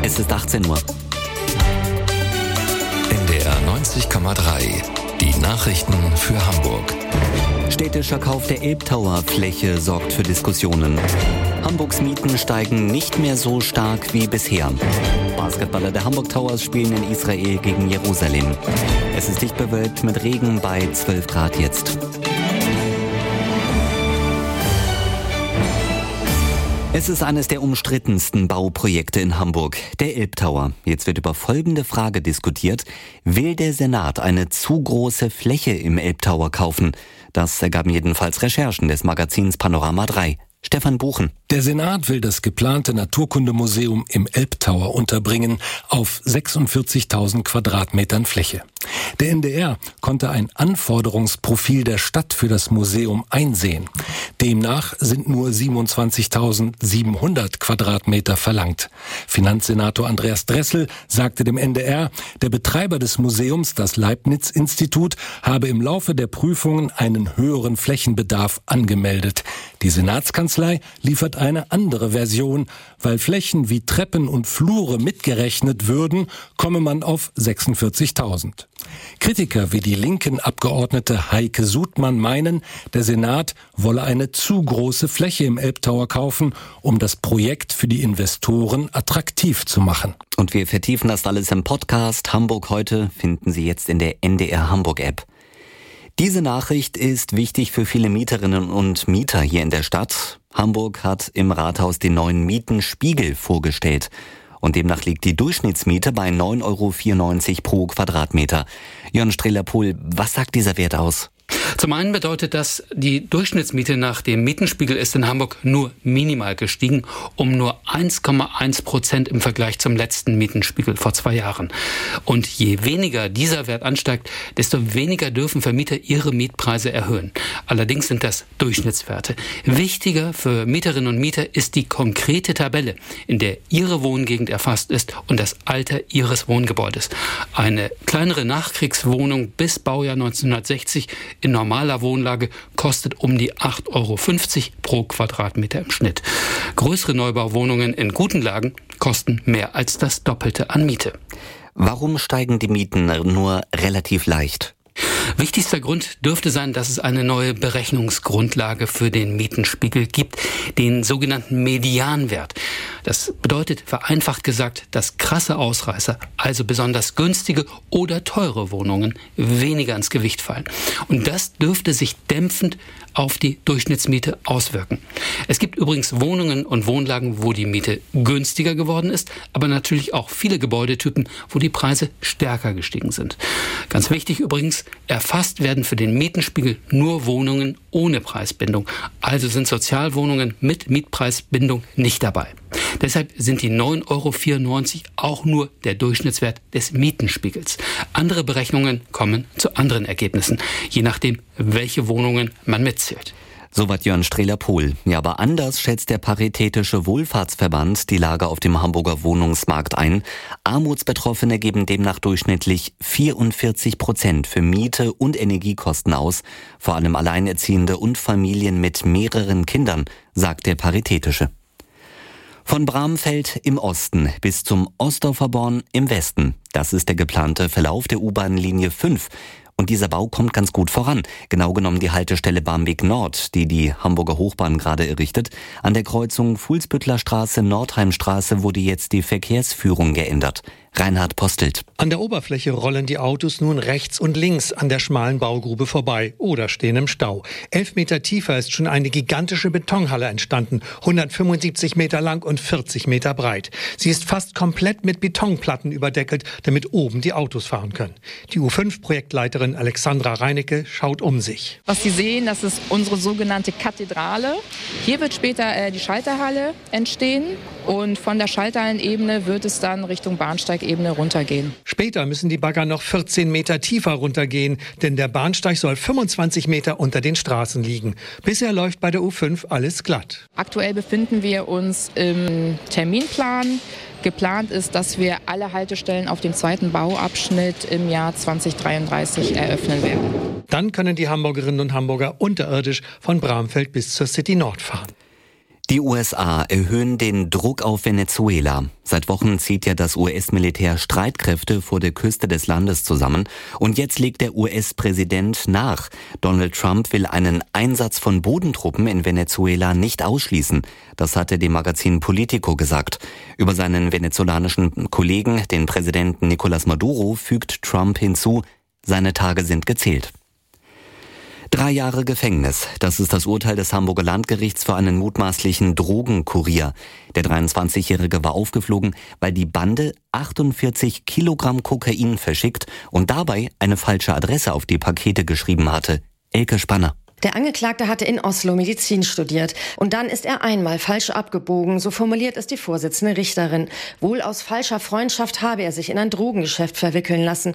Es ist 18 Uhr. NDR 90,3. Die Nachrichten für Hamburg. Städtischer Kauf der Elbtower-Fläche sorgt für Diskussionen. Hamburgs Mieten steigen nicht mehr so stark wie bisher. Basketballer der Hamburg Towers spielen in Israel gegen Jerusalem. Es ist dicht bewölkt mit Regen bei 12 Grad jetzt. Es ist eines der umstrittensten Bauprojekte in Hamburg, der Elbtower. Jetzt wird über folgende Frage diskutiert: Will der Senat eine zu große Fläche im Elbtower kaufen? Das ergaben jedenfalls Recherchen des Magazins Panorama 3. Stefan Buchen. Der Senat will das geplante Naturkundemuseum im Elbtower unterbringen auf 46.000 Quadratmetern Fläche. Der NDR konnte ein Anforderungsprofil der Stadt für das Museum einsehen. Demnach sind nur 27.700 Quadratmeter verlangt. Finanzsenator Andreas Dressel sagte dem NDR, der Betreiber des Museums, das Leibniz-Institut, habe im Laufe der Prüfungen einen höheren Flächenbedarf angemeldet. Die Senatskanzlei liefert eine andere Version. Weil Flächen wie Treppen und Flure mitgerechnet würden, komme man auf 46.000. Kritiker wie die linken Abgeordnete Heike Sudmann meinen, der Senat wolle eine zu große Fläche im Elbtower kaufen, um das Projekt für die Investoren attraktiv zu machen. Und wir vertiefen das alles im Podcast. Hamburg heute finden Sie jetzt in der NDR Hamburg App. Diese Nachricht ist wichtig für viele Mieterinnen und Mieter hier in der Stadt. Hamburg hat im Rathaus den neuen Mietenspiegel vorgestellt. Und demnach liegt die Durchschnittsmiete bei 9,94 € pro Quadratmeter. Jörn Strehler-Pohl, was sagt dieser Wert aus? Zum einen bedeutet das, die Durchschnittsmiete nach dem Mietenspiegel ist in Hamburg nur minimal gestiegen, um nur 1,1% im Vergleich zum letzten Mietenspiegel vor 2 Jahren. Und je weniger dieser Wert ansteigt, desto weniger dürfen Vermieter ihre Mietpreise erhöhen. Allerdings sind das Durchschnittswerte. Wichtiger für Mieterinnen und Mieter ist die konkrete Tabelle, in der ihre Wohngegend erfasst ist und das Alter ihres Wohngebäudes. Eine kleinere Nachkriegswohnung bis Baujahr 1960 in normaler Wohnlage kostet um die 8,50 € pro Quadratmeter im Schnitt. Größere Neubauwohnungen in guten Lagen kosten mehr als das Doppelte an Miete. Warum steigen die Mieten nur relativ leicht? Wichtigster Grund dürfte sein, dass es eine neue Berechnungsgrundlage für den Mietenspiegel gibt, den sogenannten Medianwert. Das bedeutet, vereinfacht gesagt, dass krasse Ausreißer, also besonders günstige oder teure Wohnungen, weniger ins Gewicht fallen. Und das dürfte sich dämpfend auf die Durchschnittsmiete auswirken. Es gibt übrigens Wohnungen und Wohnlagen, wo die Miete günstiger geworden ist, aber natürlich auch viele Gebäudetypen, wo die Preise stärker gestiegen sind. Ganz wichtig übrigens, erfasst werden für den Mietenspiegel nur Wohnungen ohne Preisbindung. Also sind Sozialwohnungen mit Mietpreisbindung nicht dabei. Deshalb sind die 9,94 € auch nur der Durchschnittswert des Mietenspiegels. Andere Berechnungen kommen zu anderen Ergebnissen, je nachdem, welche Wohnungen man mitzählt. Soweit Jörn Strehler-Pohl. Ja, aber anders schätzt der Paritätische Wohlfahrtsverband die Lage auf dem Hamburger Wohnungsmarkt ein. Armutsbetroffene geben demnach durchschnittlich 44% für Miete und Energiekosten aus. Vor allem Alleinerziehende und Familien mit mehreren Kindern, sagt der Paritätische. Von Bramfeld im Osten bis zum Ostdorfer Born im Westen. Das ist der geplante Verlauf der U-Bahn-Linie 5. Und dieser Bau kommt ganz gut voran. Genau genommen die Haltestelle Barmbek Nord, die die Hamburger Hochbahn gerade errichtet. An der Kreuzung Fuhlsbüttler Straße, Nordheimstraße wurde jetzt die Verkehrsführung geändert. Reinhard Postelt. An der Oberfläche rollen die Autos nun rechts und links an der schmalen Baugrube vorbei oder stehen im Stau. 11 Meter tiefer ist schon eine gigantische Betonhalle entstanden, 175 Meter lang und 40 Meter breit. Sie ist fast komplett mit Betonplatten überdeckelt, damit oben die Autos fahren können. Die U5-Projektleiterin Alexandra Reinecke schaut um sich. Was Sie sehen, das ist unsere sogenannte Kathedrale. Hier wird später die Schalterhalle entstehen und von der Schalterhallenebene wird es dann Richtung Bahnsteigebene runtergehen. Später müssen die Bagger noch 14 Meter tiefer runtergehen, denn der Bahnsteig soll 25 Meter unter den Straßen liegen. Bisher läuft bei der U5 alles glatt. Aktuell befinden wir uns im Terminplan. Geplant ist, dass wir alle Haltestellen auf dem zweiten Bauabschnitt im Jahr 2033 eröffnen werden. Dann können die Hamburgerinnen und Hamburger unterirdisch von Bramfeld bis zur City Nord fahren. Die USA erhöhen den Druck auf Venezuela. Seit Wochen zieht ja das US-Militär Streitkräfte vor der Küste des Landes zusammen. Und jetzt legt der US-Präsident nach. Donald Trump will einen Einsatz von Bodentruppen in Venezuela nicht ausschließen. Das hatte dem Magazin Politico gesagt. Über seinen venezolanischen Kollegen, den Präsidenten Nicolás Maduro, fügt Trump hinzu, seine Tage sind gezählt. 3 Jahre Gefängnis. Das ist das Urteil des Hamburger Landgerichts für einen mutmaßlichen Drogenkurier. Der 23-Jährige war aufgeflogen, weil die Bande 48 Kilogramm Kokain verschickt und dabei eine falsche Adresse auf die Pakete geschrieben hatte. Elke Spanner. Der Angeklagte hatte in Oslo Medizin studiert. Und dann ist er einmal falsch abgebogen, so formuliert es die Vorsitzende Richterin. Wohl aus falscher Freundschaft habe er sich in ein Drogengeschäft verwickeln lassen.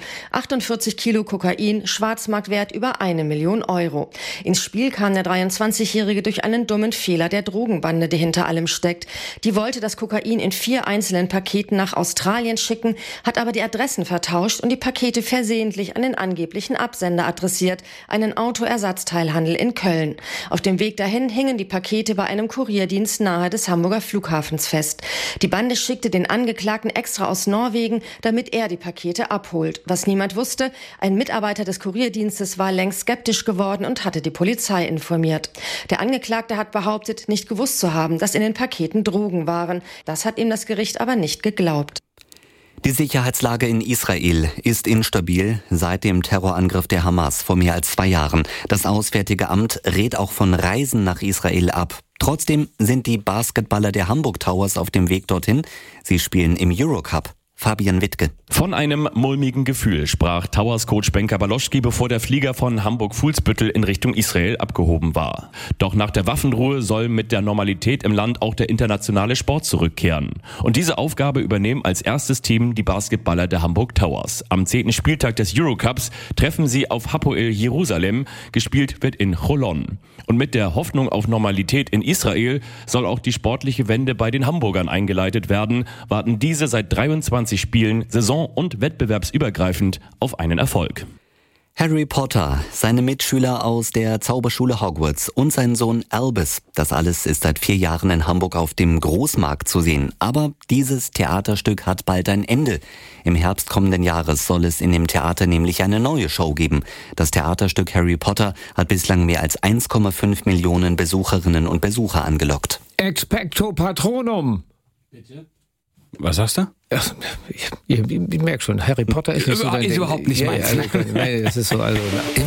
48 Kilo Kokain, Schwarzmarktwert über 1 Million Euro. Ins Spiel kam der 23-Jährige durch einen dummen Fehler der Drogenbande, die hinter allem steckt. Die wollte das Kokain in 4 einzelnen Paketen nach Australien schicken, hat aber die Adressen vertauscht und die Pakete versehentlich an den angeblichen Absender adressiert, einen Autoersatzteilhandel in Köln. Auf dem Weg dahin hingen die Pakete bei einem Kurierdienst nahe des Hamburger Flughafens fest. Die Bande schickte den Angeklagten extra aus Norwegen, damit er die Pakete abholt. Was niemand wusste, ein Mitarbeiter des Kurierdienstes war längst skeptisch geworden und hatte die Polizei informiert. Der Angeklagte hat behauptet, nicht gewusst zu haben, dass in den Paketen Drogen waren. Das hat ihm das Gericht aber nicht geglaubt. Die Sicherheitslage in Israel ist instabil seit dem Terrorangriff der Hamas vor mehr als 2 Jahren. Das Auswärtige Amt rät auch von Reisen nach Israel ab. Trotzdem sind die Basketballer der Hamburg Towers auf dem Weg dorthin. Sie spielen im Eurocup. Fabian Wittke. Von einem mulmigen Gefühl sprach Towers-Coach Benka Baloschki, bevor der Flieger von Hamburg-Fuhlsbüttel in Richtung Israel abgehoben war. Doch nach der Waffenruhe soll mit der Normalität im Land auch der internationale Sport zurückkehren. Und diese Aufgabe übernehmen als erstes Team die Basketballer der Hamburg Towers. Am 10. Spieltag des Eurocups treffen sie auf Hapoel Jerusalem. Gespielt wird in Cholon. Und mit der Hoffnung auf Normalität in Israel soll auch die sportliche Wende bei den Hamburgern eingeleitet werden, warten diese seit 23 Spielen, saison- und wettbewerbsübergreifend auf einen Erfolg. Harry Potter, seine Mitschüler aus der Zauberschule Hogwarts und sein Sohn Albus. Das alles ist seit 4 Jahren in Hamburg auf dem Großmarkt zu sehen. Aber dieses Theaterstück hat bald ein Ende. Im Herbst kommenden Jahres soll es in dem Theater nämlich eine neue Show geben. Das Theaterstück Harry Potter hat bislang mehr als 1,5 Millionen Besucherinnen und Besucher angelockt. Expecto Patronum. Bitte? Was sagst du? Ich merke schon, Harry Potter ist nicht so dein Ding. Ist überhaupt nicht meins. Nee, das ist so, also...